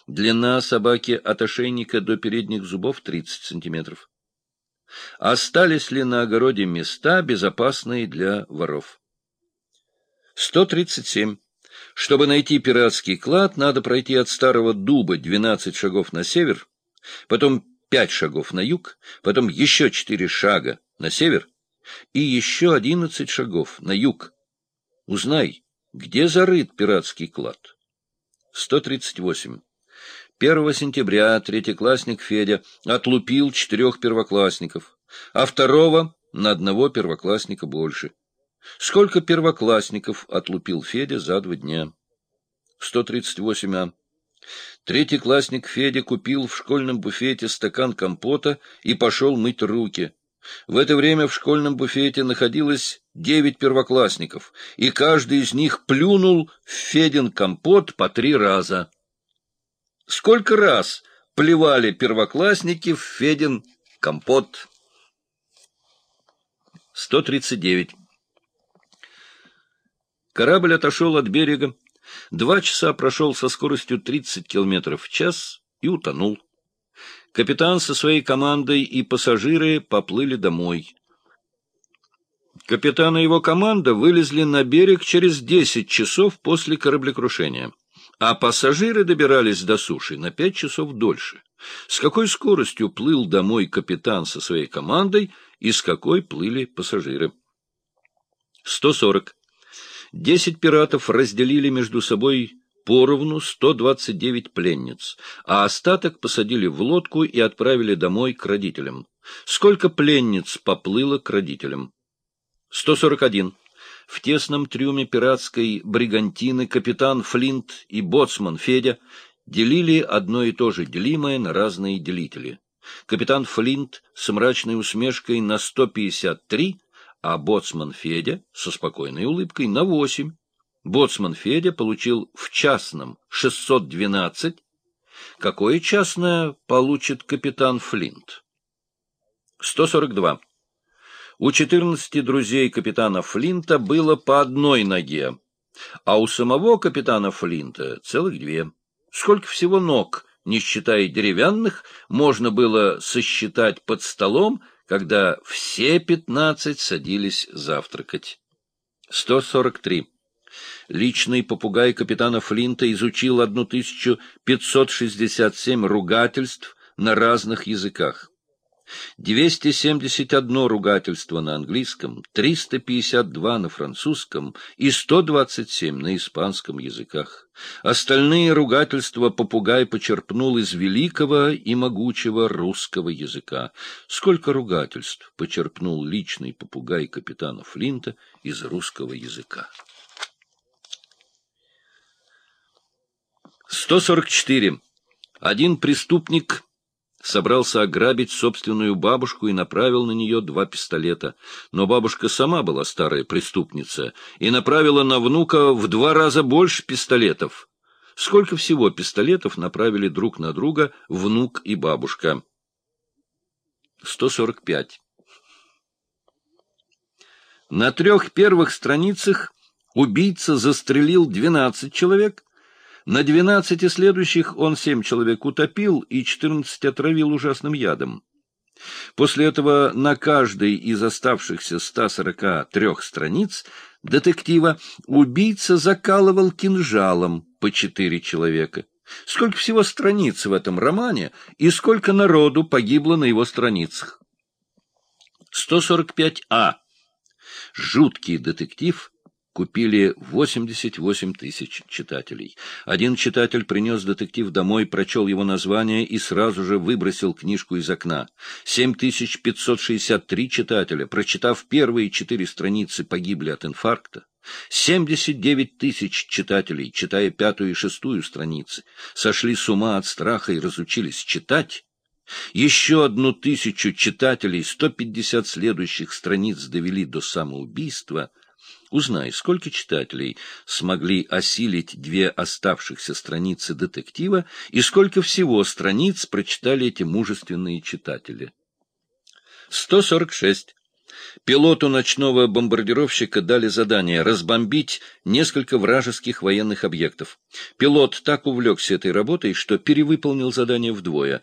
Длина собаки от ошейника до передних зубов 30 сантиметров. Остались ли на огороде места, безопасные для воров? 137. Чтобы найти пиратский клад, надо пройти от Старого Дуба 12 шагов на север, потом 5 шагов на юг, потом еще 4 шага на север и еще 11 шагов на юг. Узнай, где зарыт пиратский клад. 138. 1 сентября третьеклассник Федя отлупил 4 первоклассников, а 2 на 1 первоклассника больше. Сколько первоклассников отлупил Федя за 2 дня? 138а. Третьеклассник Федя купил в школьном буфете стакан компота и пошел мыть руки. В это время в школьном буфете находилось 9 первоклассников, и каждый из них плюнул в Федин компот по 3 раза. Сколько раз плевали первоклассники в Федин компот? 139. Корабль отошел от берега, 2 часа прошел со скоростью 30 километров в час и утонул. Капитан со своей командой и пассажиры поплыли домой. Капитан и его команда вылезли на берег через 10 часов после кораблекрушения, а пассажиры добирались до суши на 5 часов дольше. С какой скоростью плыл домой капитан со своей командой и с какой плыли пассажиры? 140. 10 пиратов разделили между собой поровну 129 пленниц, а остаток посадили в лодку и отправили домой к родителям. Сколько пленниц поплыло к родителям? 141. В тесном трюме пиратской бригантины капитан Флинт и боцман Федя делили одно и то же делимое на разные делители. Капитан Флинт с мрачной усмешкой на 153, а боцман Федя со спокойной улыбкой на 8. Боцман Федя получил в частном 612. Какое частное получит капитан Флинт? 142. У 14 друзей капитана Флинта было по 1 ноге, а у самого капитана Флинта целых 2. Сколько всего ног, не считая деревянных, можно было сосчитать под столом, когда все 15 садились завтракать? 143. Личный попугай капитана Флинта изучил 1567 ругательств на разных языках. 271 ругательство на английском, 352 на французском и 127 на испанском языках. Остальные ругательства попугай почерпнул из великого и могучего русского языка. Сколько ругательств почерпнул личный попугай капитана Флинта из русского языка? 144. Один преступник собрался ограбить собственную бабушку и направил на нее 2 пистолета. Но бабушка сама была старая преступница и направила на внука в 2 раза больше пистолетов. Сколько всего пистолетов направили друг на друга внук и бабушка? 145. На 3 первых страницах убийца застрелил 12 человек, на 12 следующих он 7 человек утопил и 14 отравил ужасным ядом. После этого на каждой из оставшихся 143 страниц детектива убийца закалывал кинжалом по 4 человека. Сколько всего страниц в этом романе и сколько народу погибло на его страницах? 145а. Жуткий детектив купили 88 тысяч читателей. Один читатель принес детектив домой, прочел его название и сразу же выбросил книжку из окна. 7563 читателя, прочитав первые 4 страницы, погибли от инфаркта. 79 тысяч читателей, читая 5-ю и 6-ю страницы, сошли с ума от страха и разучились читать. Еще 1000 читателей 150 следующих страниц довели до самоубийства. Узнай, сколько читателей смогли осилить 2 оставшихся страницы детектива и сколько всего страниц прочитали эти мужественные читатели. 146. Пилоту ночного бомбардировщика дали задание разбомбить несколько вражеских военных объектов. Пилот так увлекся этой работой, что перевыполнил задание вдвое.